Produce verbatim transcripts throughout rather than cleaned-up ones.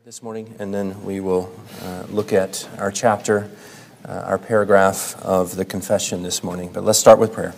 This morning, and then we will uh, look at our chapter, uh, our paragraph of the confession this morning. But let's start with prayer.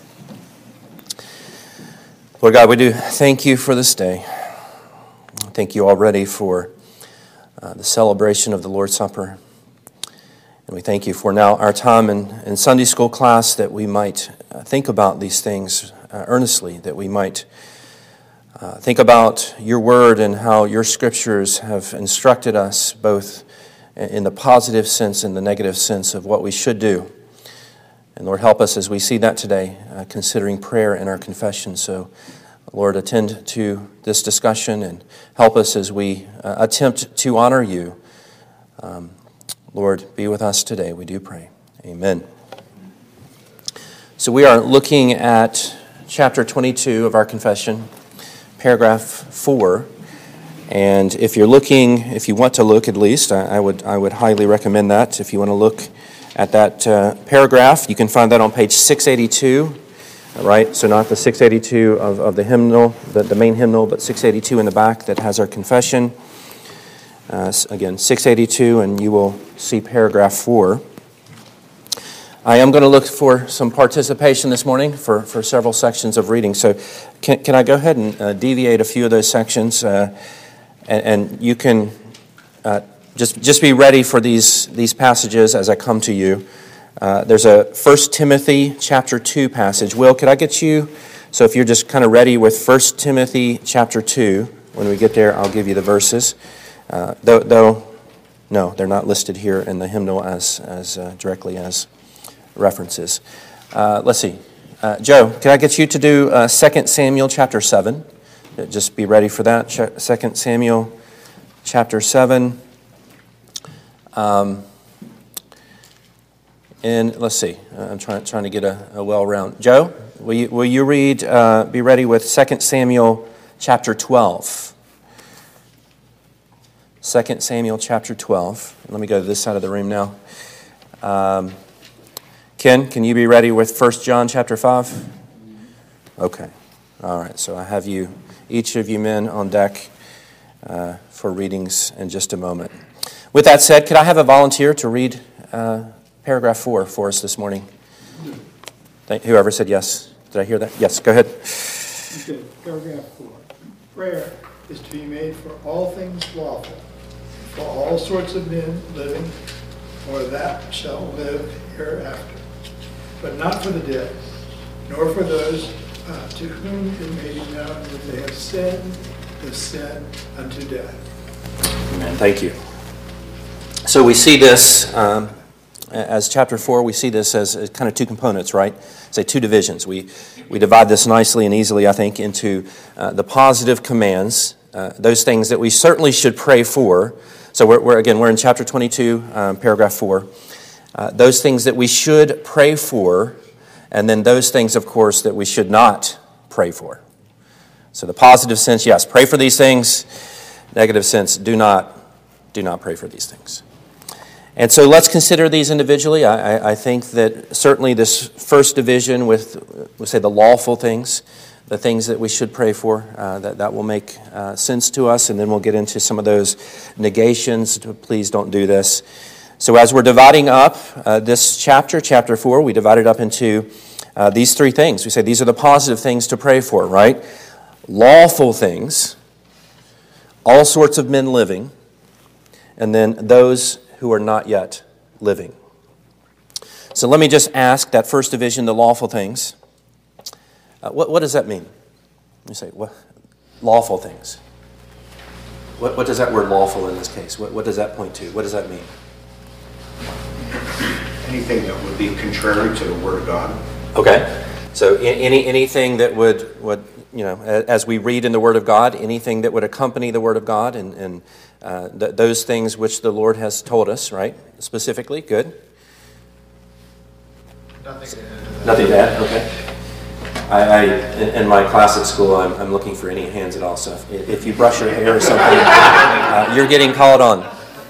Lord God, we do thank you for this day. Thank you already for uh, the celebration of the Lord's Supper. And we thank you for now our time in, in Sunday school class, that we might uh, think about these things uh, earnestly, that we might Uh, think about your word and how your scriptures have instructed us both in the positive sense and the negative sense of what we should do. And Lord, help us as we see that today, uh, considering prayer in our confession. So, Lord, attend to this discussion and help us as we uh, attempt to honor you. Um, Lord, be with us today, we do pray. Amen. So we are looking at chapter twenty-two of our confession, paragraph four, and if you're looking, if you want to look at least, I, I would I would highly recommend that. If you want to look at that uh, paragraph, you can find that on page six eighty-two, right? So not the six eighty-two of, of the hymnal, the, the main hymnal, but six eighty-two in the back that has our confession. Uh, again, six eighty-two, and you will see paragraph four. I am going to look for some participation this morning for, for several sections of reading. So can, can I go ahead and uh, deviate a few of those sections? Uh, and, and you can uh, just just be ready for these, these passages as I come to you. Uh, there's a First Timothy chapter two passage. Will, could I get you? So if you're just kind of ready with First Timothy chapter two, when we get there, I'll give you the verses. Uh, though, though, no, they're not listed here in the hymnal as, as uh, directly as references. Uh, let's see. Uh, Joe, can I get you to do uh, Second Samuel chapter seven? Just be ready for that. Ch- Second Samuel chapter seven. Um, and let's see. Uh, I'm trying trying to get a, a well round. Joe, will you will you read? Uh, be ready with Second Samuel chapter twelve. Second Samuel chapter twelve. Let me go to this side of the room now. Um, Ken, can you be ready with First John chapter five? Okay. All right. So I have you, each of you men on deck uh, for readings in just a moment. With that said, could I have a volunteer to read uh, paragraph four for us this morning? Thank, whoever said yes. Did I hear that? Yes, go ahead. Okay, paragraph four. Prayer is to be made for all things lawful, for all sorts of men living, or that shall live hereafter, but not for the dead, nor for those uh, to whom it may be known that they have sinned the sin unto death. Amen. Thank you. So we see this, um, as chapter four, we see this as kind of two components, right? Say two divisions. We we divide this nicely and easily, I think, into uh, the positive commands, uh, those things that we certainly should pray for. So we're, we're again, we're in chapter twenty-two, um, paragraph four. Uh, those things that we should pray for, and then those things, of course, that we should not pray for. So the positive sense, yes, pray for these things. Negative sense, do not, do not pray for these things. And so let's consider these individually. I, I, I think that certainly this first division with, we'll say, the lawful things, the things that we should pray for, uh, that, that will make uh, sense to us, and then we'll get into some of those negations. Please don't do this. So as we're dividing up uh, this chapter, chapter four, we divide it up into uh, these three things. We say these are the positive things to pray for, right? Lawful things, all sorts of men living, and then those who are not yet living. So let me just ask that first division, the lawful things. Uh, what, what does that mean? You say, what? Lawful things. What, what does that word lawful in this case? What, what does that point to? What does that mean? Anything that would be contrary to the Word of God. Okay. So any anything that would, would, you know, as we read in the Word of God, anything that would accompany the Word of God and, and uh, th- those things which the Lord has told us, right? Specifically, good? Nothing to add. Nothing to add, okay. I, I in, in my class at school, I'm, I'm looking for any hands at all. So if, if you brush your hair or something, uh, you're getting called on.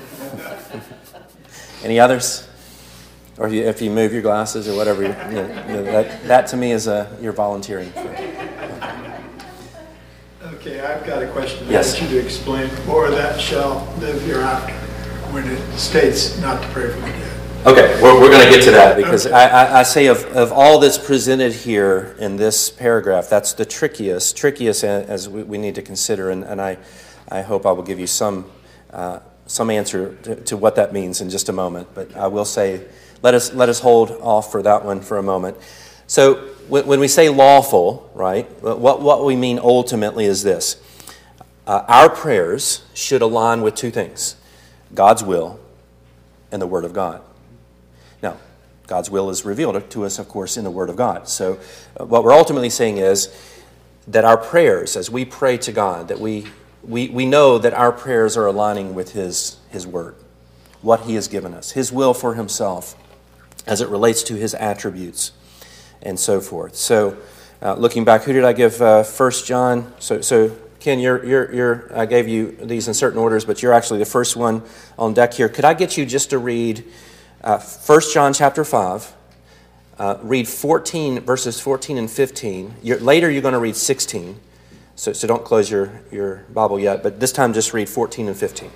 Any others? Or if you, if you move your glasses or whatever, you know, that, that to me is a, you're volunteering for. Okay. Okay, I've got a question. Yes. I want you to explain, or that shall live hereafter, when it states not to pray for the dead. Okay, we're, we're going to get to that because I, I, I say of, of all that's presented here in this paragraph, that's the trickiest, trickiest as we, we need to consider, and, and I, I hope I will give you some uh, some answer to, to what that means in just a moment. But I will say, let us let us hold off for that one for a moment. So when, when we say lawful, right, what what we mean ultimately is this: uh, our prayers should align with two things: God's will and the Word of God. Now, God's will is revealed to us, of course, in the Word of God. So uh, what we're ultimately saying is that our prayers, as we pray to God, that we we, we know that our prayers are aligning with His, His Word, what He has given us, His will for Himself, as it relates to His attributes, and so forth. So uh, looking back, who did I give uh, First John? So, so Ken, you're, you're, you're, I gave you these in certain orders, but you're actually the first one on deck here. Could I get you just to read Uh, First John chapter five, uh, read fourteen, verses fourteen and fifteen. You're, later you're going to read sixteen, so, so don't close your, your Bible yet, but this time just read fourteen and fifteen.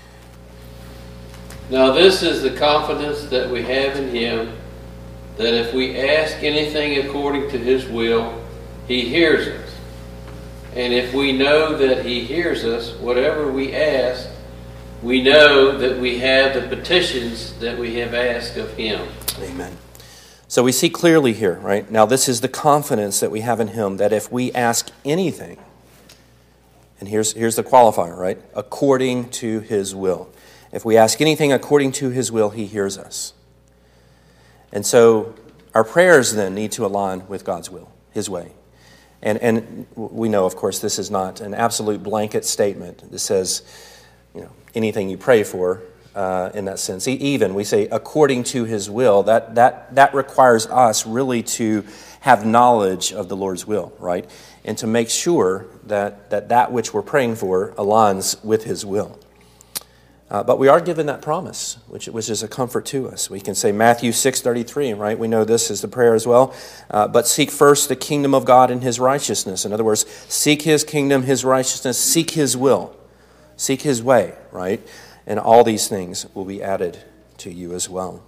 Now this is the confidence that we have in Him, that if we ask anything according to His will, He hears us. And if we know that He hears us, whatever we ask, we know that we have the petitions that we have asked of Him. Amen. So we see clearly here, right? Now this is the confidence that we have in Him, that if we ask anything, and here's, here's the qualifier, right? According to His will. If we ask anything according to His will, He hears us. And so our prayers then need to align with God's will, His way. And, and we know, of course, this is not an absolute blanket statement that says, you know, anything you pray for, uh, in that sense. Even we say according to His will, that that that requires us really to have knowledge of the Lord's will, right? And to make sure that that, that which we're praying for aligns with His will. Uh, but we are given that promise, which, which is a comfort to us. We can say Matthew six thirty-three, right? We know this is the prayer as well. Uh, but seek first the kingdom of God and His righteousness. In other words, seek His kingdom, His righteousness, seek His will. Seek His way, right? And all these things will be added to you as well.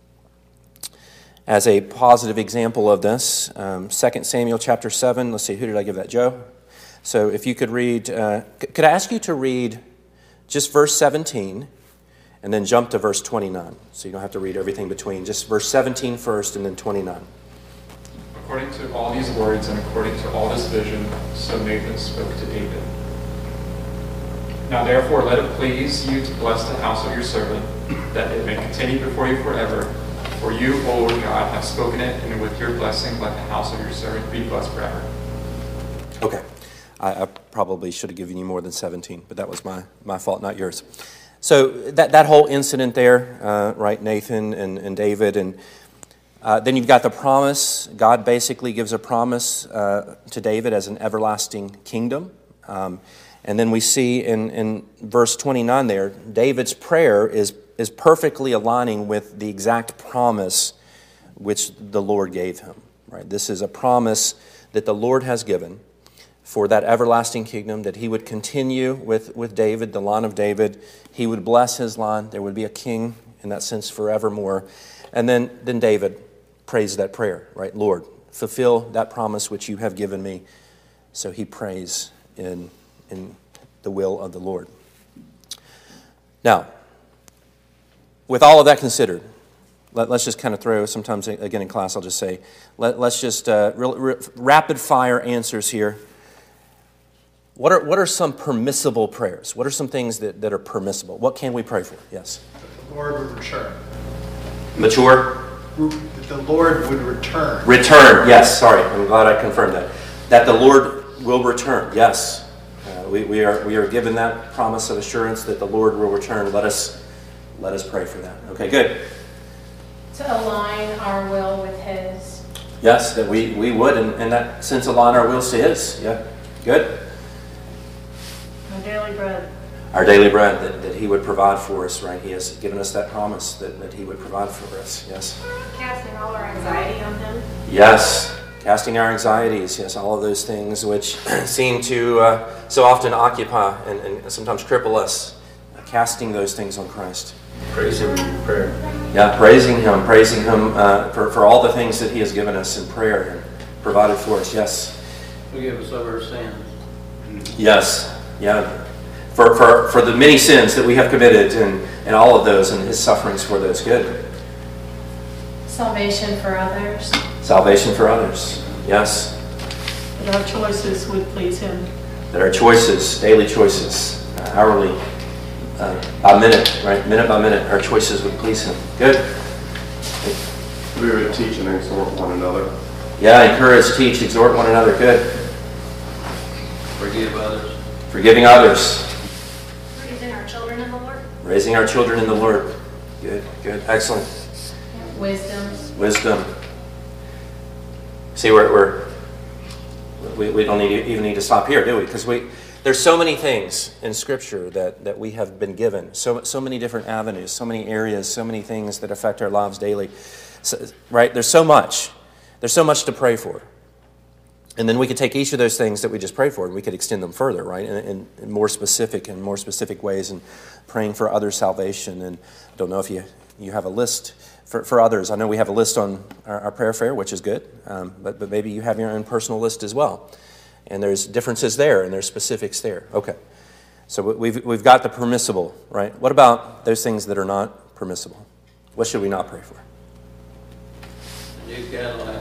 As a positive example of this, um, Second Samuel chapter seven. Let's see, who did I give that? Joe? So if you could read, uh, could I ask you to read just verse seventeen and then jump to verse twenty-nine. So you don't have to read everything between. Just verse seventeen first and then twenty-nine. According to all these words and according to all this vision, so Nathan spoke to David. Now therefore let it please you to bless the house of your servant, that it may continue before you forever. For you, O Lord God, have spoken it, and with your blessing let the house of your servant be blessed forever. Okay. I, I probably should have given you more than seventeen, but that was my, my fault, not yours. So that, that whole incident there, uh, right, Nathan and, and David, and uh, then you've got the promise. God basically gives a promise uh, to David as an everlasting kingdom. Um, And then we see in, in verse twenty-nine there, David's prayer is, is perfectly aligning with the exact promise which the Lord gave him. Right? This is a promise that the Lord has given for that everlasting kingdom, that He would continue with, with David, the line of David. He would bless his line. There would be a king, in that sense, forevermore. And then, then David prays that prayer, right? Lord, fulfill that promise which you have given me. So he prays in in the will of the Lord. Now, with all of that considered, let, let's just kind of throw, sometimes again in class I'll just say, let, let's just, uh, real, real, rapid fire answers here. What are what are some permissible prayers? What are some things that, that are permissible? What can we pray for? Yes? That the Lord would return. Mature? That the Lord would return. Return, yes, sorry, I'm glad I confirmed that. That the Lord will return, yes. Uh, we, we are we are given that promise of assurance that the Lord will return. Let us let us pray for that. Okay, good. To align our will with His. Yes, that we, we would, in, in that sense, align our wills to His. Yeah, good. Our daily bread. Our daily bread, that, that He would provide for us, right? He has given us that promise that, that He would provide for us. Yes. Casting all our anxiety on Him. Yes. Casting our anxieties, yes, all of those things which seem to uh, so often occupy and, and sometimes cripple us, uh, casting those things on Christ. Praise Him in prayer. Yeah, praising Him, praising Him uh, for, for all the things that He has given us in prayer and provided for us, yes. Forgive us of our sins. Yes, yeah. For, for, for the many sins that we have committed and, and all of those and His sufferings for those, good. Salvation for others. Salvation for others, yes. That our choices would please Him. That our choices, daily choices, uh, hourly, uh, by minute, right, minute by minute, our choices would please Him. Good. We would teach and exhort one another. Yeah, encourage, teach, exhort one another. Good. Forgive others. Forgiving others. Raising our children in the Lord. Raising our children in the Lord. Good, good, excellent. Wisdom. Wisdom. See, we're, we're we, we don't need, even need to stop here, do we? Because we there's so many things in Scripture that, that we have been given. So so many different avenues, so many areas, so many things that affect our lives daily. So, right? There's so much. There's so much to pray for. And then we could take each of those things that we just prayed for and we could extend them further, right? In, in, in more specific and more specific ways, and praying for others' salvation. And I don't know if you, you have a list for, for others. I know we have a list on our, our prayer fair, which is good, um, but, but maybe you have your own personal list as well. And there's differences there and there's specifics there. Okay. So we've, we've got the permissible, right? What about those things that are not permissible? What should we not pray for? New Cadillac.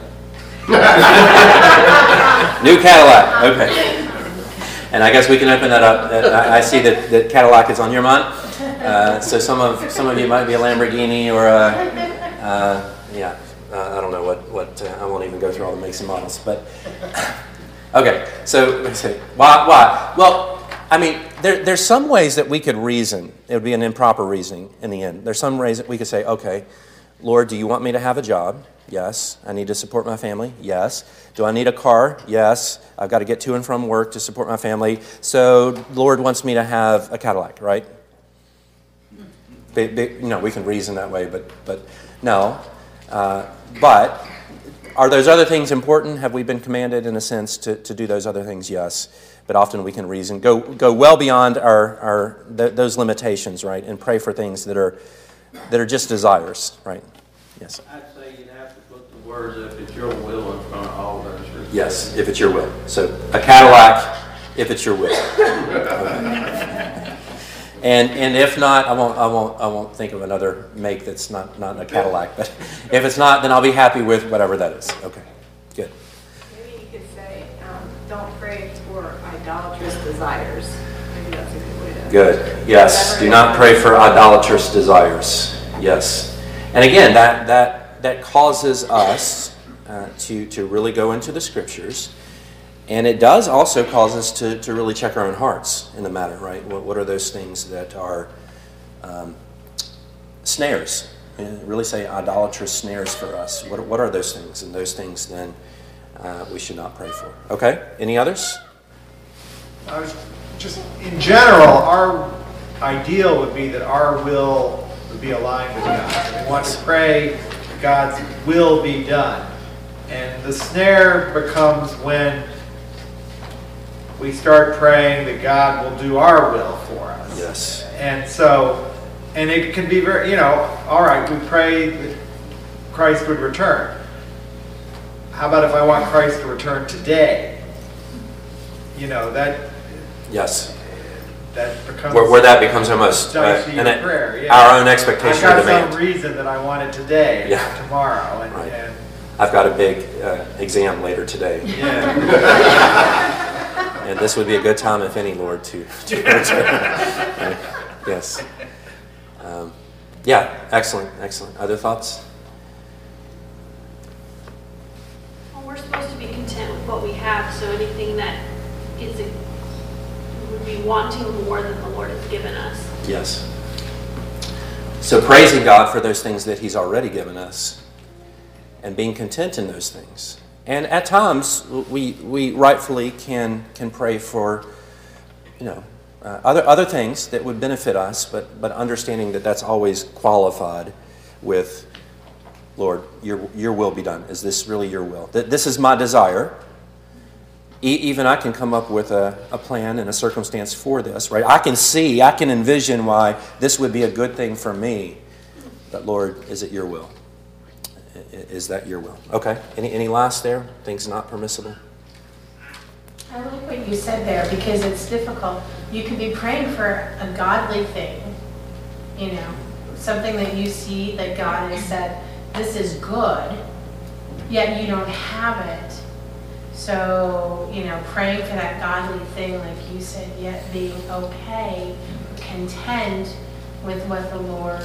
New Cadillac, okay. And I guess we can open that up. I, I see that, that Cadillac is on your mind. Uh, so some of some of you might be a Lamborghini or a, uh, yeah, uh, I don't know what, what uh, I won't even go through all the makes and models. But, okay, so let's see. Why? Why? Well, I mean, there, there's some ways that we could reason. It would be an improper reasoning in the end. There's some ways that we could say, okay, Lord, do you want me to have a job? Yes. I need to support my family? Yes. Do I need a car? Yes. I've got to get to and from work to support my family. So the Lord wants me to have a Cadillac, right? Big, big, you know, we can reason that way, but but no. Uh, but are those other things important? Have we been commanded, in a sense, to, to do those other things? Yes. But often we can reason, go go well beyond our our th- those limitations, right? And pray for things that are that are just desires, right? Yes. I'd say you'd have to put the words, if it's your will, in front of all those. Yes, if it's your will. So a Cadillac, if it's your will. Okay. And and if not, I won't I won't I won't think of another make that's not, not a Cadillac. But if it's not, then I'll be happy with whatever that is. Okay, good. Maybe you could say, um, don't pray for idolatrous desires. Maybe that's a good way to... Good. Yes. Do not pray for idolatrous desires. Yes. And again, that that that causes us uh, to to really go into the Scriptures. And it does also cause us to, to really check our own hearts in the matter, right? What, what are those things that are um, snares? And really say idolatrous snares for us. What, what are those things? And those things then uh, we should not pray for. Okay? Any others? I was just, in general, our ideal would be that our will would be aligned with God. We want to pray God's will be done. And the snare becomes when we start praying that God will do our will for us. Yes. And so, and it can be very, you know, all right, we pray that Christ would return. How about if I want Christ to return today? You know, that... Yes. That becomes... Where, where that becomes almost uh, dicey an, prayer. Yeah. our own expectation or I've got demand. some reason that I want it today, Yeah. not tomorrow. And, Right. and I've got a big uh, exam later today. yeah. And this would be a good time, if any, Lord, to, to return. Right? Yes. Um, yeah, excellent, excellent. Other thoughts? Well, we're supposed to be content with what we have, so anything that is a, would be wanting more than the Lord has given us. Yes. So praising God for those things that He's already given us and being content in those things. And at times, we we rightfully can can pray for, you know, uh, other other things that would benefit us, but but understanding that that's always qualified with Lord, your, your will be done. Is this really your will? Th- This is my desire. E- even I can come up with a, a plan and a circumstance for this, right? I can see, I can envision why this would be a good thing for me. But Lord, is it your will? I- Is that your will? Okay. Any, any last there? Things not permissible? I like what you said there because it's difficult. You could be praying for a godly thing, you know, something that you see that God has said, this is good, yet you don't have it. So, you know, praying for that godly thing, like you said, yet being okay, content with what the Lord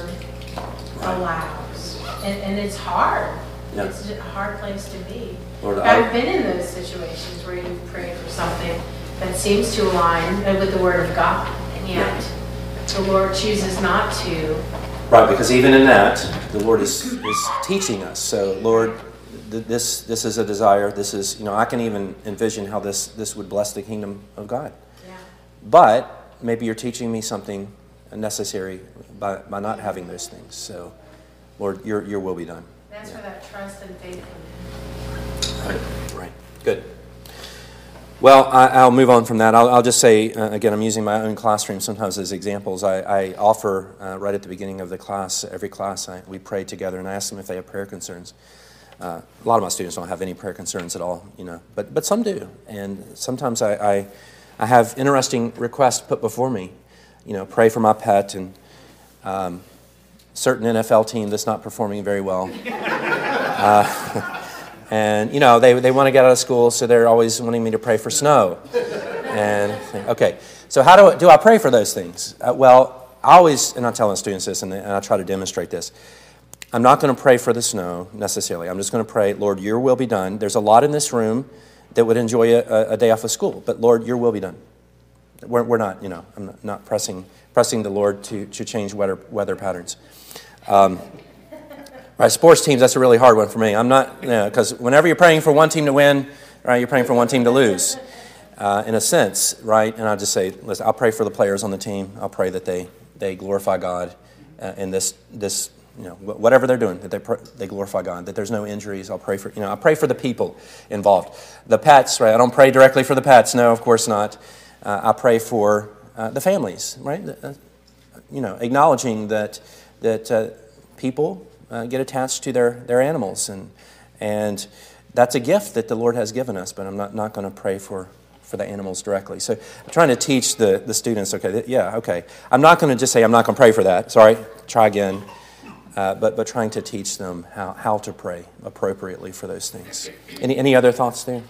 allows. And, and it's hard. Yeah. It's a hard place to be. Lord, I- I've been in those situations where you've prayed for something that seems to align with the Word of God, and yet the Lord chooses not to. Right, because even in that, the Lord is, is teaching us. So, Lord, th- this this is a desire. This is, you know, I can even envision how this, this would bless the kingdom of God. Yeah. But maybe you're teaching me something necessary by, by not having those things. So, Lord, your, your will be done. That's Yeah. where that trust and faith come in. Right, right. Good. Well, I, I'll move on from that. I'll, I'll just say, uh, again, I'm using my own classroom sometimes as examples. I, I offer, uh, right at the beginning of the class, every class, I, we pray together, and I ask them if they have prayer concerns. Uh, a lot of my students don't have any prayer concerns at all, you know, but but some do. And sometimes I, I, I have interesting requests put before me. You know, pray for my pet and um, certain N F L team that's not performing very well. Uh, And, you know, they, they want to get out of school, so they're always wanting me to pray for snow. And, okay, so how do, do I pray for those things? Uh, well, I always, and I tell the students this, and, and I try to demonstrate this. I'm not going to pray for the snow, necessarily. I'm just going to pray, Lord, your will be done. There's a lot in this room that would enjoy a, a day off of school, but, Lord, your will be done. We're, we're not, you know, I'm not, not pressing pressing the Lord to, to change weather, weather patterns. Um Right, sports teams, that's a really hard one for me. I'm not, you know, because whenever you're praying for one team to win, right, you're praying for one team to lose, uh, in a sense, right? And I'll just say, listen, I'll pray for the players on the team. I'll pray that they, they glorify God uh, in this, this, you know, whatever they're doing, that they pr- they glorify God, that there's no injuries. I'll pray for, you know, I pray for the people involved. The pets, right? I don't pray directly for the pets. No, of course not. Uh, I pray for uh, the families, right? Uh, you know, acknowledging that, that uh, people... Uh, get attached to their, their animals. And and that's a gift that the Lord has given us, but I'm not, not going to pray for, for the animals directly. So I'm trying to teach the, the students, okay, th- yeah, okay. I'm not going to just say I'm not going to pray for that. Sorry, try again. Uh, but but trying to teach them how, how to pray appropriately for those things. Any any other thoughts there?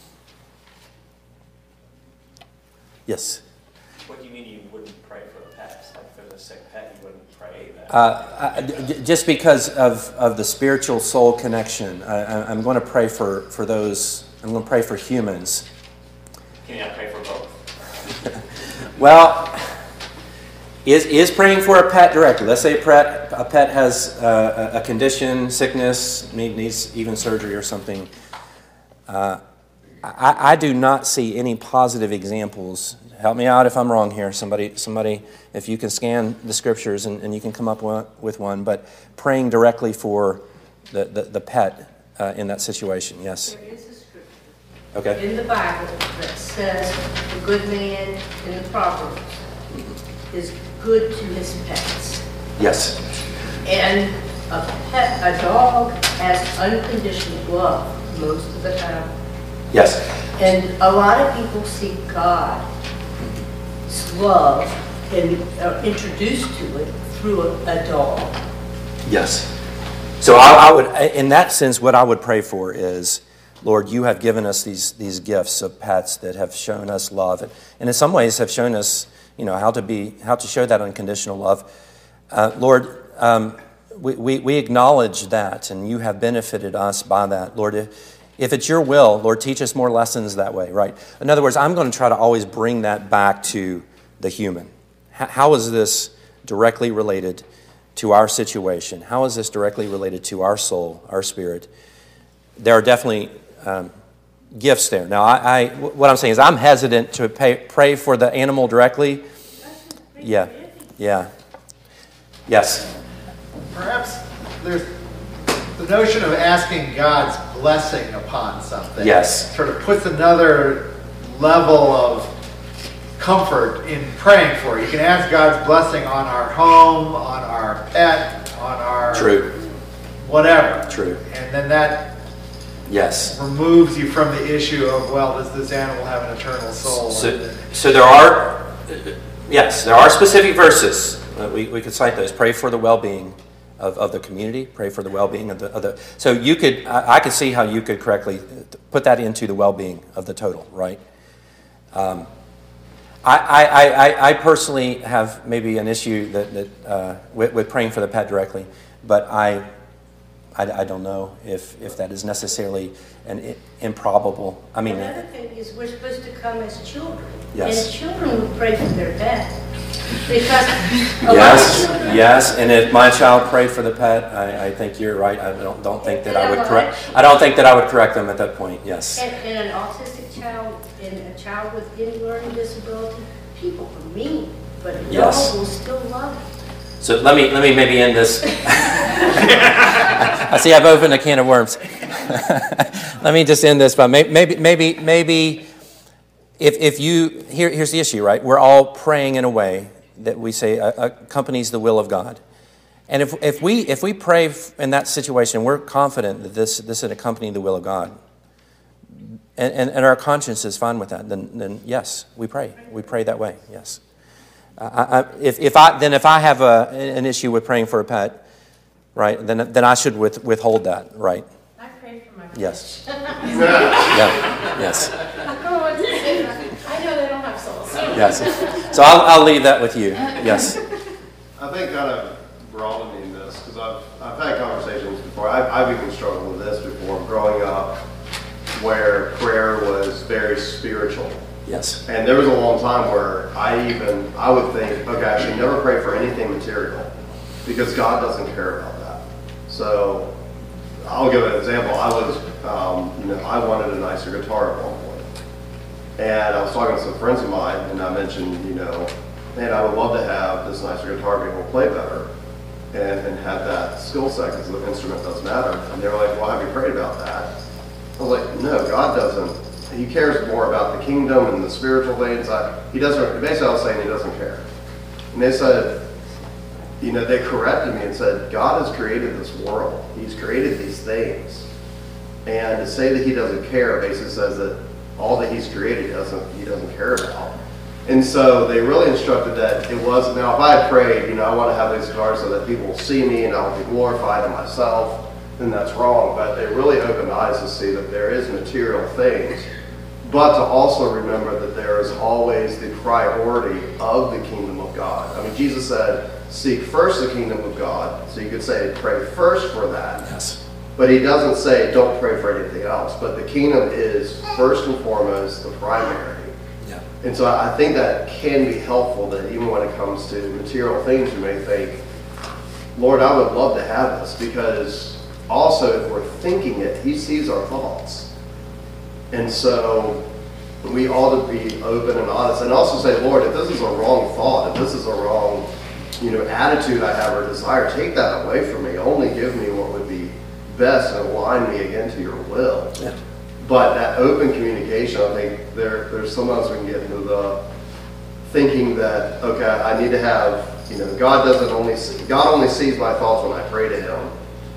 Yes? What do you mean you wouldn't pray for the pets? Like if there's a sick pet, you wouldn't pray that? Uh, I, d- just because of, of the spiritual soul connection, I, I- I'm going to pray for, for those, I'm going to pray for humans. Can you not pray for both? Well, is is praying for a pet directly? Let's say a pet, a pet has uh, a, a condition, sickness, need, needs even surgery or something. Uh, I, I do not see any positive examples. Help me out if I'm wrong here. Somebody, somebody, if you can scan the scriptures and, and you can come up with one, but praying directly for the, the, the pet uh, in that situation, yes. There is a scripture Okay. in the Bible that says the good man in the Proverbs is good to his pets. Yes. And a pet, a dog has unconditional love most of the time. Yes. And a lot of people see God's love and are introduced to it through a, a dog. Yes. So I, I would, in that sense, what I would pray for is, Lord, you have given us these these gifts of pets that have shown us love, and in some ways have shown us, you know, how to be, how to show that unconditional love. Uh, Lord, um, we, we we acknowledge that, and you have benefited us by that, Lord. If, if it's your will, Lord, teach us more lessons that way, right? In other words, I'm going to try to always bring that back to the human. H- how is this directly related to our situation? How is this directly related to our soul, our spirit? There are definitely um, gifts there. Now, I, I, what I'm saying is I'm hesitant to pay, pray for the animal directly. Yeah, yeah. Yes. Perhaps there's the notion of asking God's blessing upon something. Yes. Sort of puts another level of comfort in praying for it. You can ask God's blessing on our home, on our pet, on our True. whatever. True. And then that Yes. removes you from the issue of, well, does this animal have an eternal soul? So, so there are, yes, there are specific verses. Uh, we, we could cite those. Pray for the well-being of, of the community. Pray for the well-being of the, of the so you could, I, I could see how you could correctly put that into the well-being of the total, right? Um, I, I, I, I personally have maybe an issue that, that uh, with, with praying for the pet directly, but I, I, I don't know if, if that is necessarily an i- improbable. I mean, Another thing is we're supposed to come as children. Yes. And children would pray for their pet. Because a lot of yes, children. yes, and if my child prayed for the pet, I, I think you're right. I don't don't think that I would correct. I don't think that I would correct them at that point. Yes. And, and an autistic child and a child with any learning disability, people are mean, but a Yes. dog will still love it. So let me let me maybe end this. I see I've opened a can of worms. Let me just end this by may- maybe maybe maybe if if you here here's the issue, right? We're all praying in a way that we say uh, accompanies the will of God. And if if we if we pray f- in that situation, we're confident that this this is accompanying the will of God. And, and, and our conscience is fine with that, then then yes, we pray. We pray that way, yes. I, I, if, if I then if I have a, an issue with praying for a pet, right, then then I should with, withhold that, right? I prayed for my pet. Yes. Yeah. Yes. Oh, it's- I know they don't have souls. Yes. So I'll I'll leave that with you. Yes. I think kind of broadening this, because I've, I've had conversations before. I've, I've even struggled with this before, growing up, where prayer was very spiritual. Yes. And there was a long time where I even, I would think, okay, I should never pray for anything material, because God doesn't care about that. So I'll give an example. I was, um, you know, I wanted a nicer guitar at one point. And I was talking to some friends of mine, and I mentioned, you know, man, I would love to have this nicer guitar, be able to play better, and, and have that skill set, because the instrument does matter. And they were like, well, have you prayed about that? I was like, no, God doesn't. He cares more about the kingdom and the spiritual things. I, he doesn't, basically I was saying he doesn't care. And they said, you know, they corrected me and said, God has created this world. He's created these things. And to say that he doesn't care basically says that all that he's created he doesn't, he doesn't care about. And so they really instructed that it was, now if I had prayed, you know, I want to have these guitars so that people will see me and I will be glorified in myself, then that's wrong. But they really opened eyes to see that there is material things, but to also remember that there is always the priority of the kingdom of God. I mean, Jesus said, seek first the kingdom of God. So you could say, pray first for that. Yes. But he doesn't say, don't pray for anything else. But the kingdom is first and foremost the primary. Yeah. And so I think that can be helpful, that even when it comes to material things, you may think, Lord, I would love to have this, because also if we're thinking it, he sees our thoughts. And so we ought to be open and honest, and also say, Lord, if this is a wrong thought, if this is a wrong, you know, attitude I have or desire, take that away from me. Only give me what would be best and align me again to your will. Yeah. But that open communication, I think there, there's sometimes we can get into the thinking that, okay, I need to have, you know, God doesn't only see, God only sees my thoughts when I pray to him.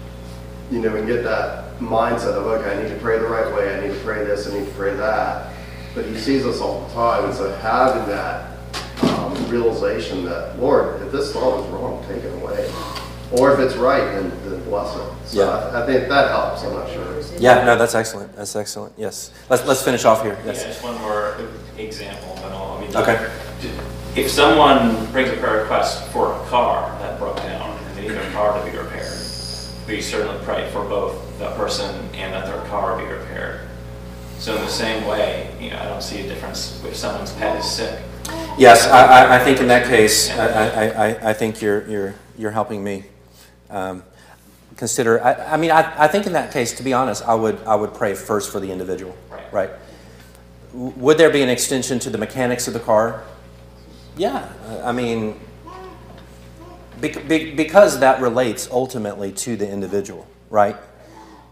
You know, and get that mindset of, okay, I need to pray the right way, I need to pray this, I need to pray that. But he sees us all the time, and so having that um, realization that, Lord, if this thought is wrong, take it away. Or if it's right, then, then bless it. So Yeah. I, I think that helps, I'm not sure. Yeah, no, that's excellent. That's excellent. Yes. Let's let's finish off here. Yes. Yeah, just one more example, and all. I mean, Okay. if someone brings a prayer request for a car that broke down and they need their car to be repaired, we certainly pray for both the person and that their car be repaired. So in the same way, you know, I don't see a difference if someone's pet is sick. Yes, I, I, I think in that case, I, I, I, I think you're you're you're helping me um, consider. I, I mean, I, I think in that case, to be honest, I would I would pray first for the individual. Right. Right. W- Would there be an extension to the mechanics of the car? Yeah. I mean, be, be, because that relates ultimately to the individual, right?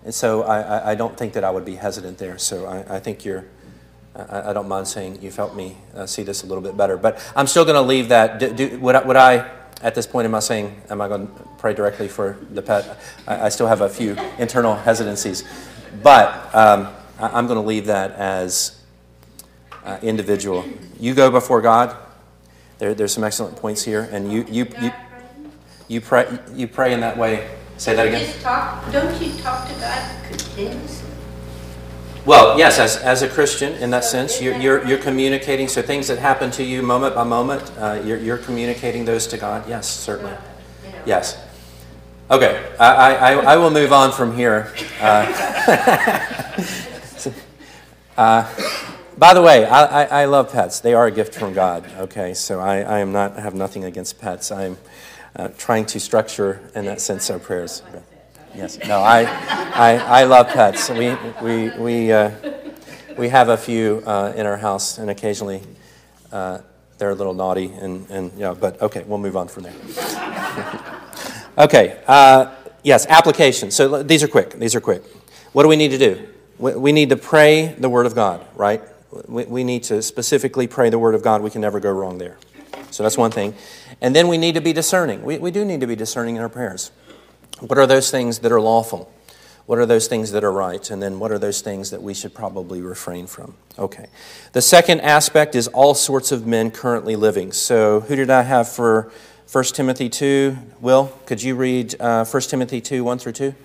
And so I, I, I don't think that I would be hesitant there. So I, I think you're, I, I don't mind saying you've helped me uh, see this a little bit better. But I'm still going to leave that. Do, do, would, I, would I, at this point, am I saying, am I going to pray directly for the pet? I, I still have a few internal hesitancies. But um, I, I'm going to leave that as uh, individual. You go before God. There, there's some excellent points here. And you, you, you, you, pray, you pray in that way. Say that again. Just talk, don't you talk to God continuously? Well, yes, as, as a Christian, in that sense, you're, you're, you're communicating. So things that happen to you moment by moment, uh, you're, you're communicating those to God. Yes, certainly. Yes. Okay, I, I, I will move on from here. Uh, uh, by the way, I, I, I love pets. They are a gift from God. Okay, so I, I am not I have nothing against pets. I'm uh, trying to structure, in that sense, our prayers. Yes. No, I, I, I love pets. We, we, we, uh, we have a few uh, in our house, and occasionally uh, they're a little naughty, and, and you know. But okay, we'll move on from there. Okay. Uh, yes, application. So these are quick. These are quick. What do we need to do? We, we need to pray the Word of God, right? We, we need to specifically pray the Word of God. We can never go wrong there. So that's one thing. And then we need to be discerning. We, we do need to be discerning in our prayers. What are those things that are lawful? What are those things that are right? And then what are those things that we should probably refrain from? Okay. The second aspect is all sorts of men currently living. So who did I have for First Timothy two? Will, could you read uh, First Timothy two, one through two?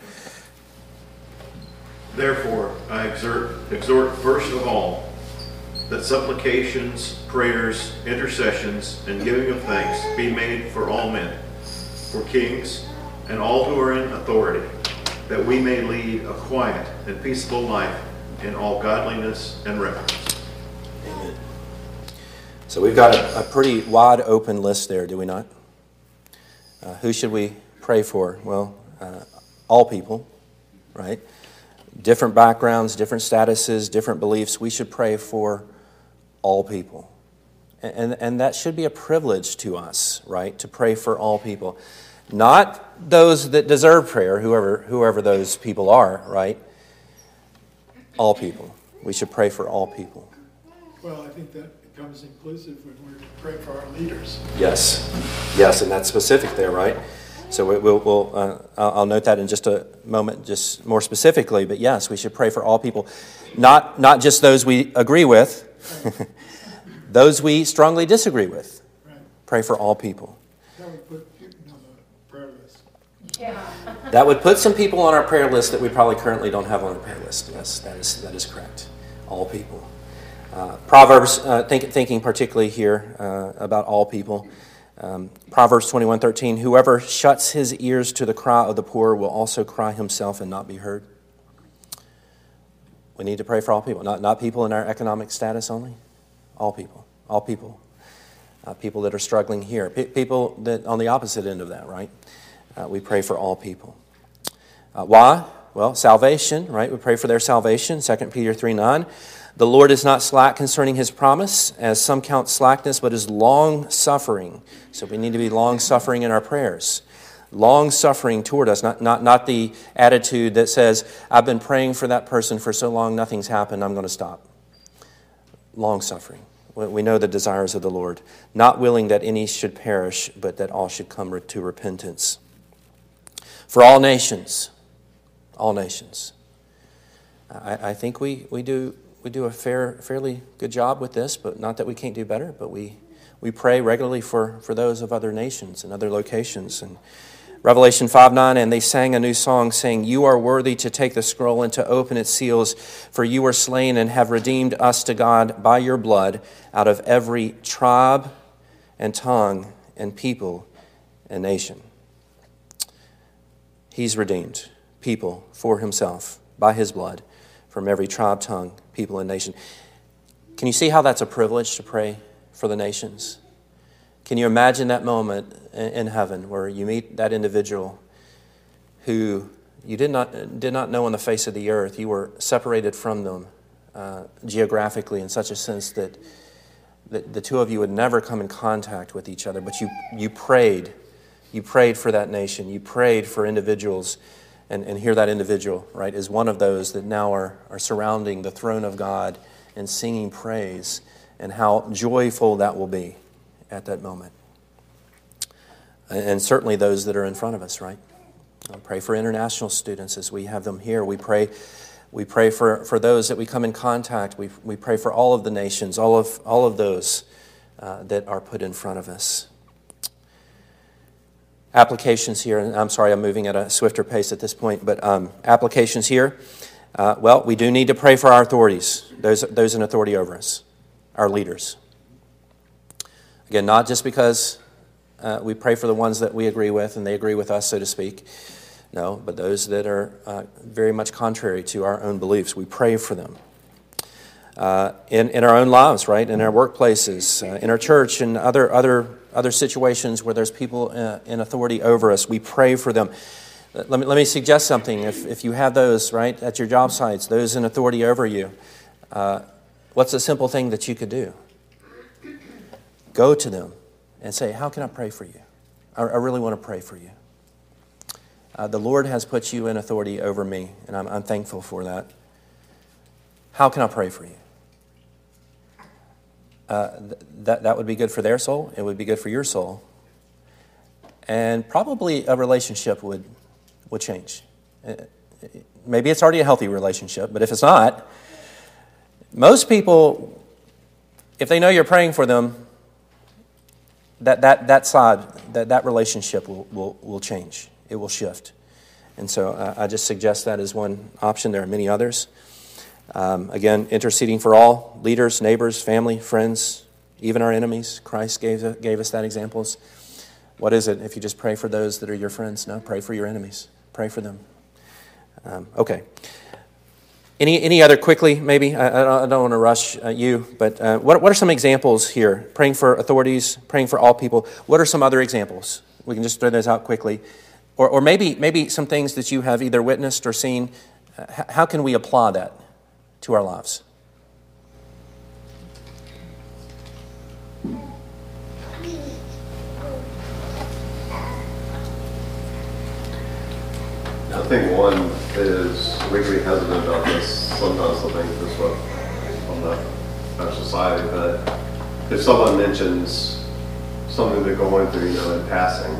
Therefore, I exhort, exhort first of all that supplications, prayers, intercessions, and giving of thanks be made for all men, for kings, and all who are in authority, that we may lead a quiet and peaceable life in all godliness and reverence. Amen. So we've got a, a pretty wide open list there, do we not? Uh, who should we pray for? Well, uh, all people, right? Different backgrounds, different statuses, different beliefs. We should pray for all people. And, and, and that should be a privilege to us, right? To pray for all people. Not those that deserve prayer, whoever whoever those people are, right? All people. We should pray for all people. Well, I think that becomes inclusive when we're praying for our leaders. Yes. Yes, and that's specific there, right? So we, we'll, we'll uh, I'll note that in just a moment, just more specifically. But yes, we should pray for all people. Not, not just those we agree with, those we strongly disagree with. Right. Pray for all people. That would put Putin on the prayer list. Yeah. That would put some people on our prayer list that we probably currently don't have on our prayer list. Yes, that is that is correct. All people. Uh, Proverbs, uh, think, thinking particularly here uh, about all people. Um, Proverbs twenty-one thirteen, whoever shuts his ears to the cry of the poor will also cry himself and not be heard. We need to pray for all people, not, not people in our economic status only. All people. All people. Uh, people that are struggling here. P- people that on the opposite end of that, right? Uh, we pray for all people. Uh, why? Well, salvation, right? We pray for their salvation. Second Peter three nine. The Lord is not slack concerning his promise, as some count slackness, but is long-suffering. So we need to be long-suffering in our prayers. Long-suffering toward us, not, not, not the attitude that says, I've been praying for that person for so long, nothing's happened, I'm going to stop. Long-suffering. We know the desires of the Lord. Not willing that any should perish, but that all should come to repentance. For all nations, all nations. I, I think we, we do... We do a fair, fairly good job with this, but not that we can't do better, but we, we pray regularly for, for those of other nations and other locations. And Revelation five nine, and they sang a new song saying, you are worthy to take the scroll and to open its seals, for you were slain and have redeemed us to God by your blood out of every tribe and tongue and people and nation. He's redeemed people for himself by his blood from every tribe, tongue, people, and nation. Can you see how that's a privilege to pray for the nations? Can you imagine that moment in heaven where you meet that individual who you did not did not know on the face of the earth? You were separated from them uh, geographically in such a sense that, that the two of you would never come in contact with each other, but you you prayed. You prayed for that nation. You prayed for individuals And, and here that individual, right, is one of those that now are, are surrounding the throne of God and singing praise, and how joyful that will be at that moment. And certainly those that are in front of us, right? I'll pray for international students as we have them here. We pray we pray for, for those that we come in contact. We, we pray for all of the nations, all of, all of those uh, that are put in front of us. Applications here, and I'm sorry I'm moving at a swifter pace at this point, but um, applications here. Uh, well, we do need to pray for our authorities, those, those in authority over us, our leaders. Again, not just because uh, we pray for the ones that we agree with and they agree with us, so to speak. No, but those that are uh, very much contrary to our own beliefs, we pray for them. Uh, in, in our own lives, right? In our workplaces, uh, in our church, and other other other situations where there's people uh, in authority over us, we pray for them. Let me let me suggest something. If if you have those right at your job sites, those in authority over you, uh, what's a simple thing that you could do? Go to them and say, "How can I pray for you? I, I really want to pray for you. Uh, the Lord has put you in authority over me, and I'm, I'm thankful for that. How can I pray for you?" Uh, th- that that would be good for their soul. It would be good for your soul, and probably a relationship would would change. Uh, maybe it's already a healthy relationship, but if it's not, most people, if they know you're praying for them, that that that side, that that relationship will will will change. It will shift, and so uh, I just suggest that as one option. There are many others. Um, again, interceding for all leaders, neighbors, family, friends, even our enemies. Christ gave gave us that examples. What is it if you just pray for those that are your friends? No, pray for your enemies. Pray for them. Um, okay. Any any other quickly, maybe? I, I, don't, I don't want to rush uh, you, but uh, what, what are some examples here? Praying for authorities, praying for all people. What are some other examples? We can just throw those out quickly. Or, or maybe maybe some things that you have either witnessed or seen. Uh, how can we apply that to our lives? I think one is, we can be hesitant about this sometimes. I think this what on the our society, but if someone mentions something they're going through, you know, in passing,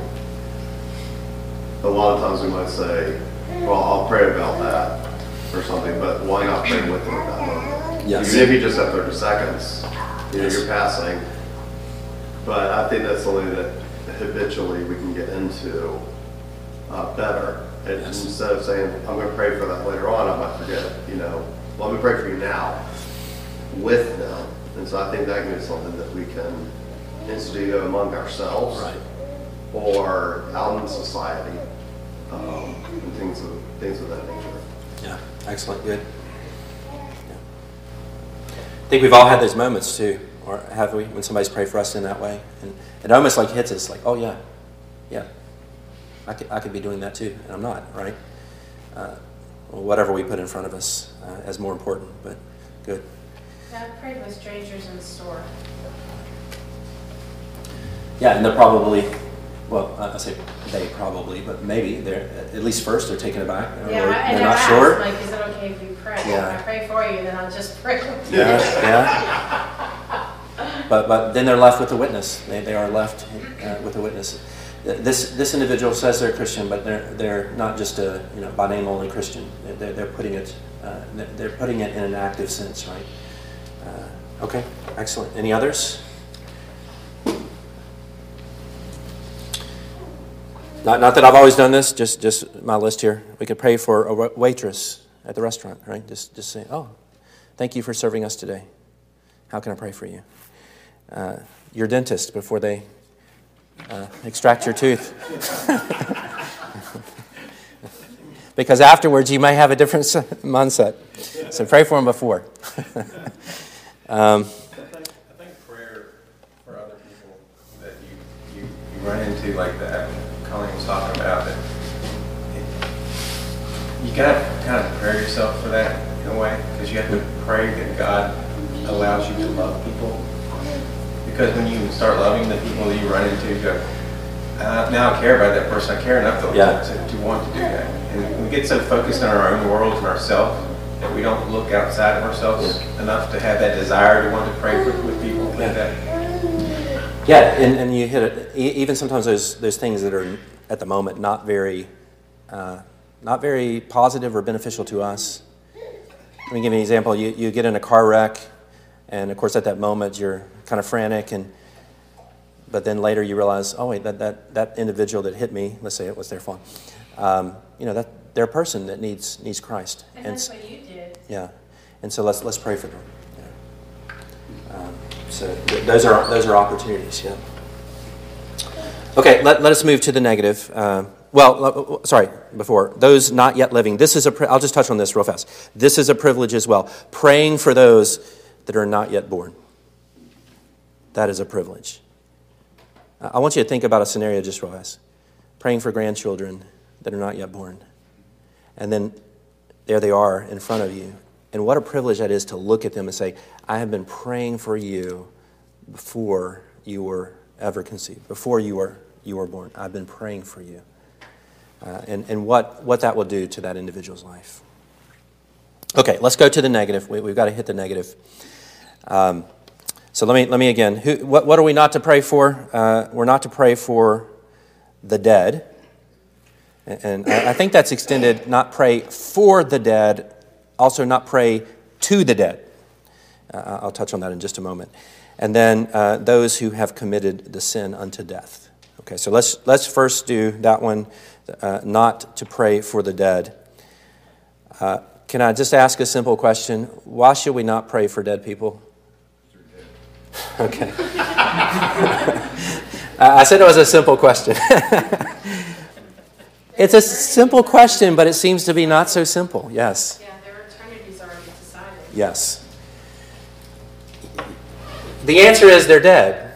a lot of times we might say, well, I'll pray about that or something, but why not pray with them at that moment? Yes. Even if you just have thirty seconds, you know, Yes. you're passing. But I think that's something that habitually we can get into uh, better. And Yes. instead of saying, I'm going to pray for that later on, I might forget it, you know, well, let me pray for you now with them. And so I think that can be something that we can institute among ourselves, Right. or out in society, um, and things of, things of that nature. Yeah, excellent, good. Yeah. I think we've all had those moments too, or have we, when somebody's prayed for us in that way? And it almost like hits us like, oh yeah, yeah, I could, I could be doing that too, and I'm not, right? Uh, well, whatever we put in front of us uh, as more important, but good. Yeah, I prayed with strangers in the store. Yeah, and they're probably, well, I say they probably, but maybe they're, at least first they're taken aback, or Yeah, I- and they're I not asked, sure. like, is it okay if you pray? Yeah. If I pray for you, then I'll just pray with you. Yeah, yeah. But but then they're left with a witness. They they are left uh, with a witness. This this individual says they're Christian, but they're they're not just a you know by name only Christian. They're they're putting it uh, they're putting it in an active sense, right? Uh, okay, excellent. Any others? Not not that I've always done this. Just just my list here. We could pray for a waitress at the restaurant, right? Just just say, oh, thank you for serving us today. How can I pray for you? Uh, your dentist before they uh, extract your tooth. Because afterwards you may have a different mindset. So pray for them before. um, I think, I think prayer for other people that you, you, you run into, like that Colleen was talking about, that it, you got to kind of prepare yourself for that in a way, because you have to pray that God allows you to love people. Because when you start loving the people that you run into, you go, uh, now I care about that person. I care enough to, Yeah. to, to want to do that. And we get so focused on our own world and ourselves that we don't look outside of ourselves yeah. enough to have that desire to want to pray with, with people like yeah. that. Yeah, and, and you hit it. E- even sometimes there's there's things that are at the moment not very, uh, not very positive or beneficial to us. Let me give you an example. You you get in a car wreck, and of course at that moment you're kind of frantic, and but then later you realize, oh wait, that that, that individual that hit me, let's say it was their fault. Um, you know that they're a person that needs needs Christ. And, and that's what you did. Yeah, and so let's let's pray for them. Yeah. Um, so th- those are those are opportunities. Yeah. Okay, let let us move to the negative. Uh, well, sorry, before those not yet living. This is a. Pri- I'll just touch on this real fast. This is a privilege as well. Praying for those that are not yet born. That is a privilege. I want you to think about a scenario just real fast. Praying for grandchildren that are not yet born. And then there they are in front of you. And what a privilege that is to look at them and say, I have been praying for you before you were ever conceived, before you were you were born. I've been praying for you. Uh, and and what, what that will do to that individual's life. Okay, let's go to the negative. We, we've got to hit the negative. Um, so let me let me again. Who, what, what are we not to pray for? Uh, we're not to pray for the dead. And I think that's extended, not pray for the dead, also not pray to the dead. Uh, I'll touch on that in just a moment. And then uh, those who have committed the sin unto death. Okay, so let's let's first do that one, uh, not to pray for the dead. Uh, can I just ask a simple question? Why should we not pray for dead people? Okay. I said it was a simple question. It's a simple question, but it seems to be not so simple. Yes. Yeah, their eternity's already decided. Yes. The answer is they're dead.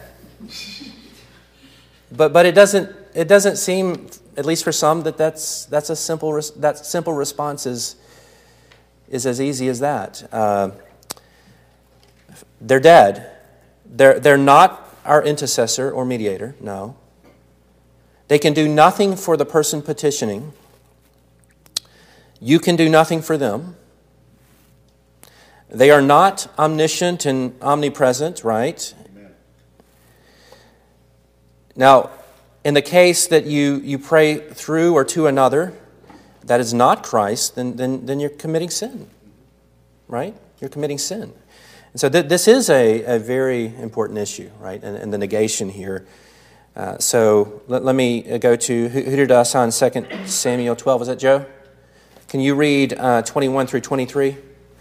But but it doesn't it doesn't seem, at least for some, that that's that's a simple that simple response is is as easy as that. Uh, they're dead. They're they're not our intercessor or mediator. No. They can do nothing for the person petitioning. You can do nothing for them. They are not omniscient and omnipresent, right? Amen. Now, in the case that you, you pray through or to another that is not Christ, then, then, then you're committing sin, right? You're committing sin. And so th- this is a, a very important issue, right? And, and the negation here. Uh, so let, let me go to, who, who did I assign Second Samuel twelve? Was that Joe? Can you read uh, twenty-one through twenty-three?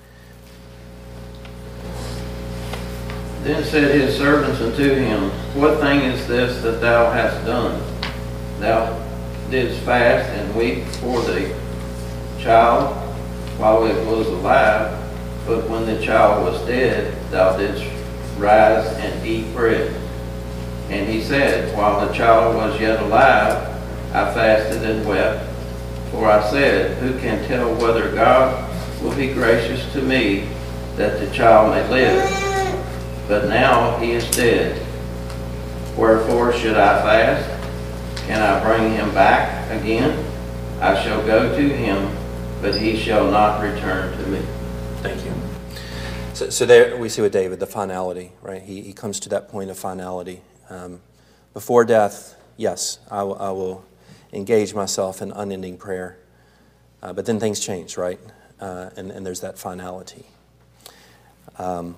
Then said his servants unto him, What thing is this that thou hast done? Thou didst fast and weep for the child while it was alive, but when the child was dead, thou didst rise and eat bread. And he said, While the child was yet alive, I fasted and wept. For I said, Who can tell whether God will be gracious to me that the child may live? But now he is dead. Wherefore should I fast? Can I bring him back again? I shall go to him, but he shall not return to me. Thank you. So, so there we see with David, the finality, right? He, he comes to that point of finality. Um, before death, yes, I, w- I will engage myself in unending prayer. Uh, but then things change, right? Uh, and, and there's that finality. Um,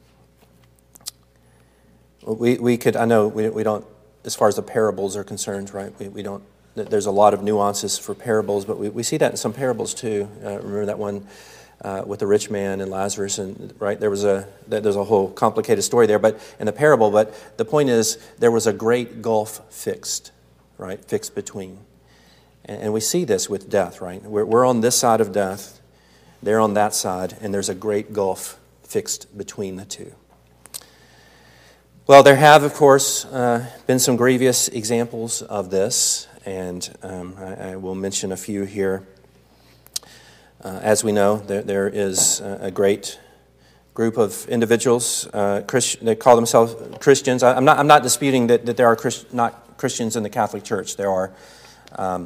we we could, I know we we don't, as far as the parables are concerned, right? We we don't, there's a lot of nuances for parables, but we, we see that in some parables too. Uh, remember that one Uh, with the rich man and Lazarus, and right there was a there's a whole complicated story there, but in the parable. But the point is, there was a great gulf fixed, right, fixed between, and, and we see this with death, right? We're we're on this side of death, they're on that side, and there's a great gulf fixed between the two. Well, there have, of course, uh, been some grievous examples of this, and um, I, I will mention a few here. Uh, as we know, there, there is a great group of individuals uh, Christ, that call themselves Christians. I, I'm not. I'm not disputing that, that there are Christ, not Christians in the Catholic Church. There are, um,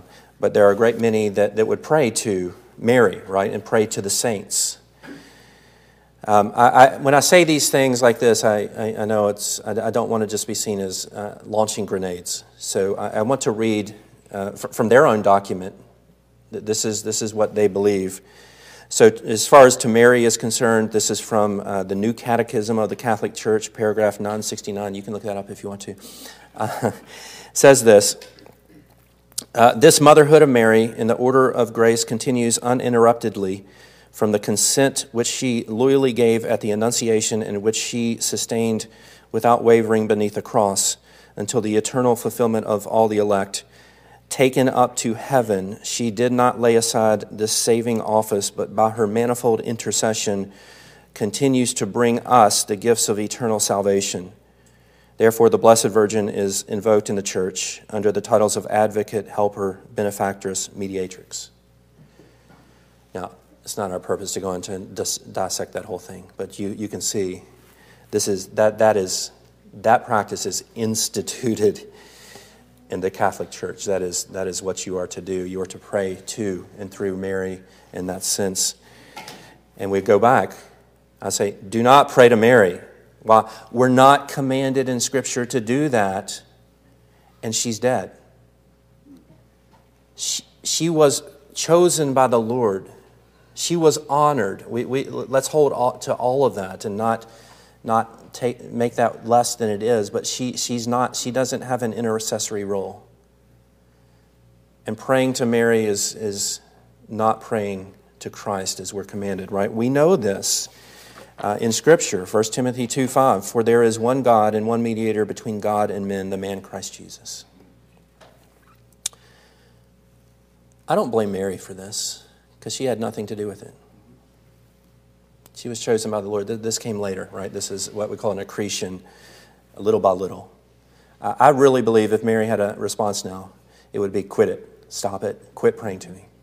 but there are a great many that, that would pray to Mary, right, and pray to the saints. Um, I, I, when I say these things like this, I, I, I know it's. I, I don't want to just be seen as uh, launching grenades. So I, I want to read uh, f- from their own document. This is this is what they believe. So as far as to Mary is concerned, this is from uh, the New Catechism of the Catholic Church, paragraph nine sixty-nine. You can look that up if you want to. Uh, says this. Uh, this motherhood of Mary in the order of grace continues uninterruptedly from the consent which she loyally gave at the Annunciation and which she sustained without wavering beneath the cross until the eternal fulfillment of all the elect. Taken up to heaven, she did not lay aside this saving office, but by her manifold intercession continues to bring us the gifts of eternal salvation. Therefore, the Blessed Virgin is invoked in the Church under the titles of Advocate, Helper, Benefactress, Mediatrix. Now, it's not our purpose to go into and dis- dissect that whole thing, but you, you can see this is that that is that practice is instituted in the Catholic Church. That is that is what you are to do. You are to pray to and through Mary in that sense. And we go back. I say, do not pray to Mary. Well, we're not commanded in Scripture to do that, and she's dead. She, she was chosen by the Lord. She was honored. We, we let's hold all, to all of that and not not take make that less than it is. But she she's not. She doesn't have an intercessory role. And praying to Mary is is not praying to Christ as we're commanded. Right? We know this uh, in Scripture. First Timothy two five. For there is one God and one mediator between God and men, the man Christ Jesus. I don't blame Mary for this, because she had nothing to do with it. She was chosen by the Lord. This came later, right? This is what we call an accretion, little by little. I really believe if Mary had a response now, it would be quit it, stop it, quit praying to me.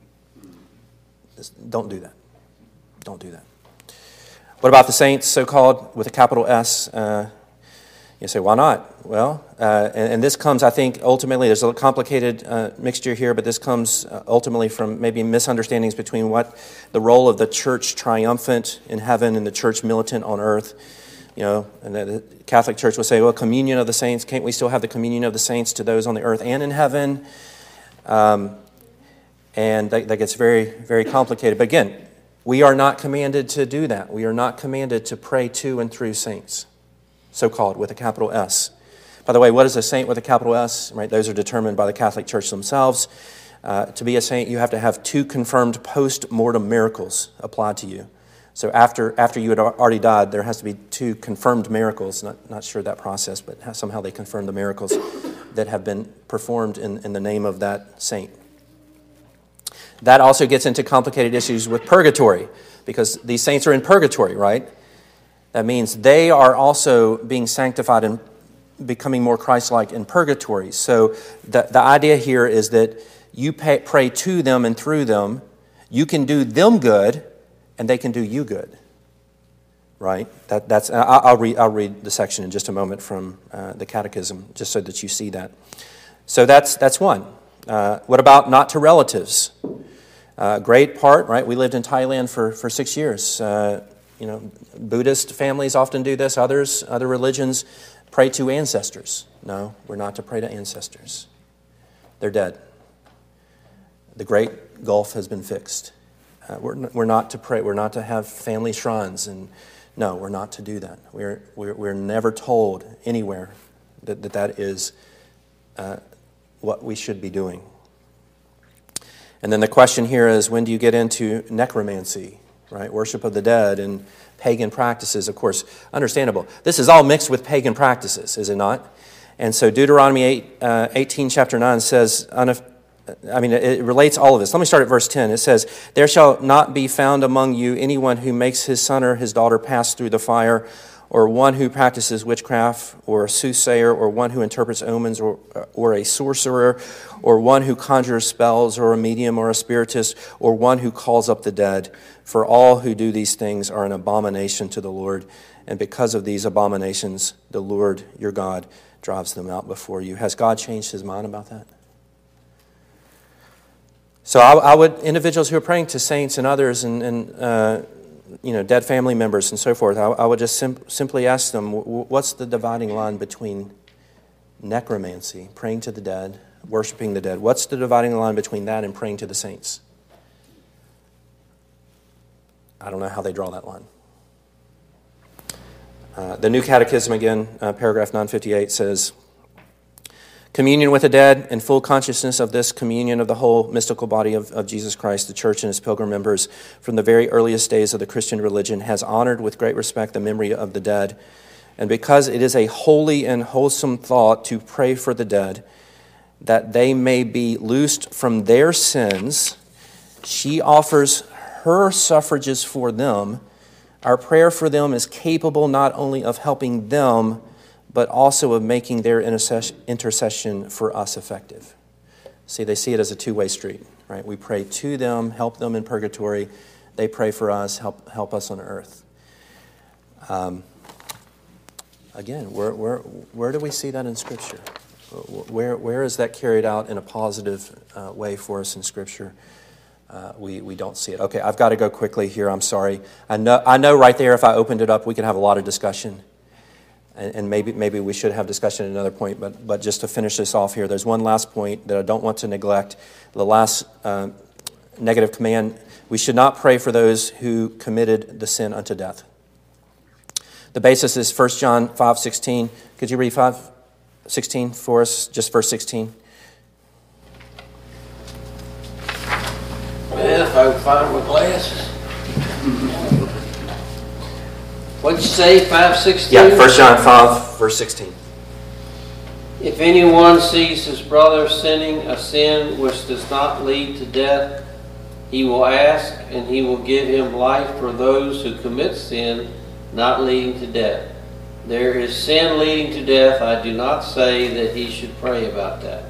Just don't do that. Don't do that. What about the saints, so-called, with a capital S? Uh, you say, why not? Well, uh, and, and this comes, I think, ultimately, there's a complicated uh, mixture here, but this comes uh, ultimately from maybe misunderstandings between what the role of the church triumphant in heaven and the church militant on earth. You know, and the Catholic Church will say, well, communion of the saints, can't we still have the communion of the saints to those on the earth and in heaven? Um, and that, that gets very, very complicated. But again, we are not commanded to do that. We are not commanded to pray to and through saints. So-called, with a capital S. By the way, what is a saint with a capital S? Right, those are determined by the Catholic Church themselves. Uh, to be a saint, you have to have two confirmed post-mortem miracles applied to you. So after after you had already died, there has to be two confirmed miracles. Not not sure that process, but somehow they confirm the miracles that have been performed in, in the name of that saint. That also gets into complicated issues with purgatory, because these saints are in purgatory, right? That means they are also being sanctified and becoming more Christ-like in purgatory. So the, the idea here is that you pay, pray to them and through them. You can do them good, and they can do you good. Right? That, that's. I'll, I'll read. I'll read the section in just a moment from uh, the Catechism, just so that you see that. So that's that's one. Uh, what about not to relatives? Uh, great part, right? We lived in Thailand for for six years. Uh, You know, Buddhist families often do this. Others, other religions, pray to ancestors. No, we're not to pray to ancestors. They're dead. The great gulf has been fixed. Uh, we're not, we're not to pray. We're not to have family shrines, and no, we're not to do that. We're we're, we're never told anywhere that that, that is uh, what we should be doing. And then the question here is, when do you get into necromancy? Right, worship of the dead and pagan practices, of course, understandable. This is all mixed with pagan practices, is it not? And so Deuteronomy eight, uh, eighteen, chapter nine says, I mean, it relates all of this. Let me start at verse ten. It says, there shall not be found among you anyone who makes his son or his daughter pass through the fire, or one who practices witchcraft, or a soothsayer, or one who interprets omens, or or a sorcerer, or one who conjures spells, or a medium, or a spiritist, or one who calls up the dead. For all who do these things are an abomination to the Lord, and because of these abominations, the Lord your God drives them out before you. Has God changed his mind about that? So I, I would, individuals who are praying to saints and others and, and uh, you know, dead family members and so forth, I, I would just sim- simply ask them, what's the dividing line between necromancy, praying to the dead, worshiping the dead? What's the dividing line between that and praying to the saints? I don't know how they draw that line. Uh, the New Catechism, again, uh, paragraph nine fifty-eight says, communion with the dead and full consciousness of this communion of the whole mystical body of, of Jesus Christ, the Church and its pilgrim members from the very earliest days of the Christian religion has honored with great respect the memory of the dead. And because it is a holy and wholesome thought to pray for the dead, that they may be loosed from their sins, she offers her suffrages for them. Our prayer for them is capable not only of helping them, but also of making their intercession for us effective. See, they see it as a two-way street, right? We pray to them, help them in purgatory. They pray for us, help help us on earth. Um, again, where where where do we see that in Scripture? Where where is that carried out in a positive uh, way for us in Scripture? Uh, we we don't see it. Okay, I've got to go quickly here. I'm sorry. I know I know right there. If I opened it up, we could have a lot of discussion. And maybe maybe we should have discussion at another point, but but just to finish this off here, there's one last point that I don't want to neglect. The last uh, negative command, we should not pray for those who committed the sin unto death. The basis is First John five sixteen. Could you read five sixteen for us, just verse sixteen? Man, if I could find my glasses. What'd you say, five sixteen? Yeah, First John five, verse sixteen. If anyone sees his brother sinning a sin which does not lead to death, he will ask, and he will give him life for those who commit sin not leading to death. There is sin leading to death. I do not say that he should pray about that.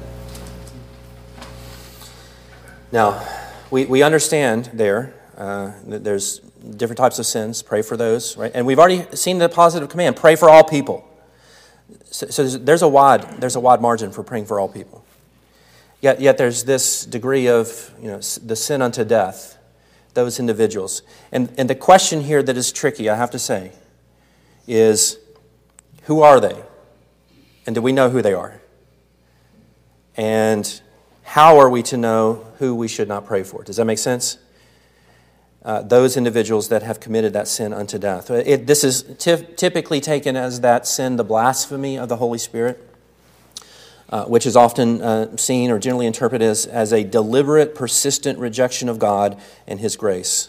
Now, we, we understand there uh, that there's different types of sins. Pray for those, right? And we've already seen the positive command: pray for all people. So, so there's, there's a wide there's a wide margin for praying for all people. Yet yet there's this degree of, you know, the sin unto death, those individuals. And and the question here that is tricky, I have to say, is who are they, and do we know who they are? And how are we to know who we should not pray for? Does that make sense? Uh, those individuals that have committed that sin unto death. It, this is t- typically taken as that sin, the blasphemy of the Holy Spirit, uh, which is often uh, seen or generally interpreted as, as a deliberate, persistent rejection of God and His grace.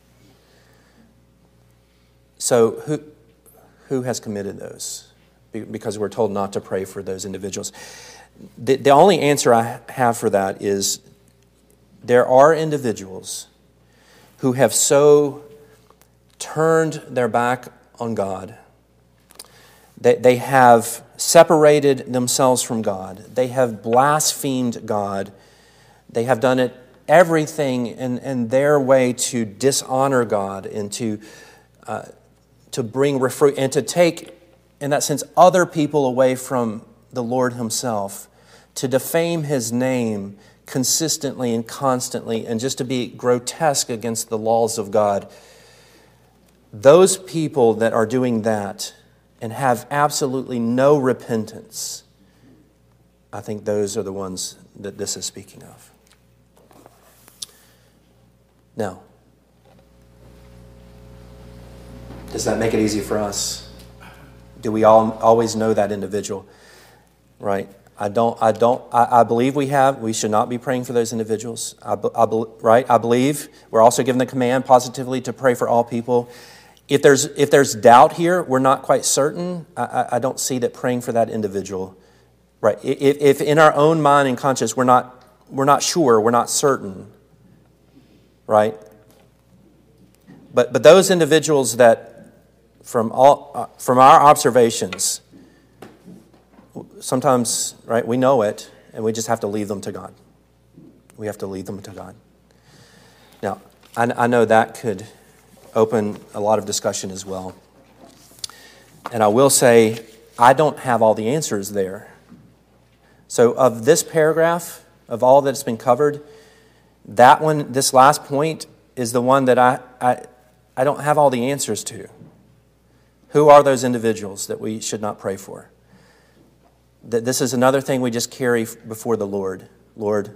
So who, who has committed those? Because we're told not to pray for those individuals. The, the only answer I have for that is there are individuals who have so turned their back on God, that they have separated themselves from God, they have blasphemed God, they have done it everything in, in their way to dishonor God and to uh, to bring refru- and to take, in that sense, other people away from the Lord Himself, to defame His name consistently and constantly, and just to be grotesque against the laws of God. Those people that are doing that and have absolutely no repentance, I think those are the ones that this is speaking of. Now, does that make it easy for us? Do we all always know that individual? Right? I don't, I don't, I, I believe we have, we should not be praying for those individuals. I, I, right? I believe we're also given the command positively to pray for all people. If there's, if there's doubt here, we're not quite certain, I, I don't see that praying for that individual, right? If, if in our own mind and conscience, we're not, we're not sure, we're not certain, right? But, but those individuals that, from all, uh, from our observations, sometimes, right, we know it, and we just have to leave them to God. We have to leave them to God. Now, I, I know that could open a lot of discussion as well. And I will say, I don't have all the answers there. So of this paragraph, of all that's been covered, that one, this last point, is the one that I, I, I don't have all the answers to. Who are those individuals that we should not pray for? That this is another thing we just carry before the Lord. Lord,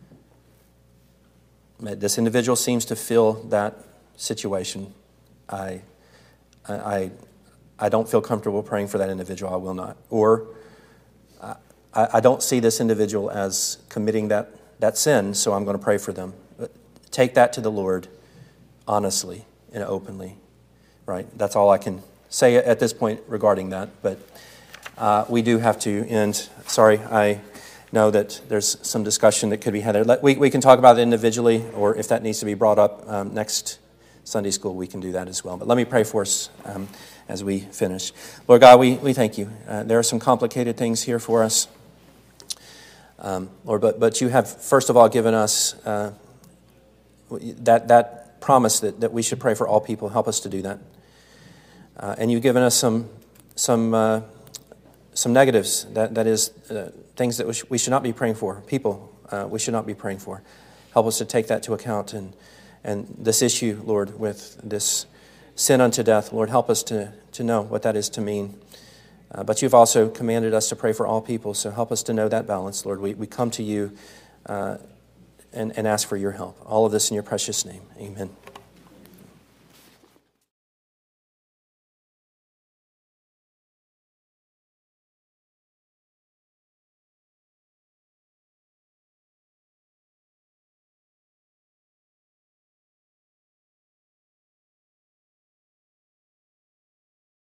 this individual seems to feel that situation. I, I, I don't feel comfortable praying for that individual. I will not. Or I, I don't see this individual as committing that, that sin, so I'm going to pray for them. But take that to the Lord honestly and openly. Right? That's all I can say at this point regarding that. But uh, we do have to end. Sorry, I know that there's some discussion that could be had there. Let, we, we can talk about it individually, or if that needs to be brought up um, next Sunday school, we can do that as well. But let me pray for us um, as we finish. Lord God, we, we thank you. Uh, there are some complicated things here for us. Um, Lord, but, but you have, first of all, given us uh, that that promise that, that we should pray for all people. Help us to do that. Uh, and you've given us some some uh, some negatives, that, that is, uh, things that we, sh- we should not be praying for, people uh, we should not be praying for. Help us to take that to account. And, and this issue, Lord, with this sin unto death, Lord, help us to, to know what that is to mean. Uh, but you've also commanded us to pray for all people, so help us to know that balance, Lord. We, we come to you uh, and, and ask for your help. All of this in your precious name. Amen.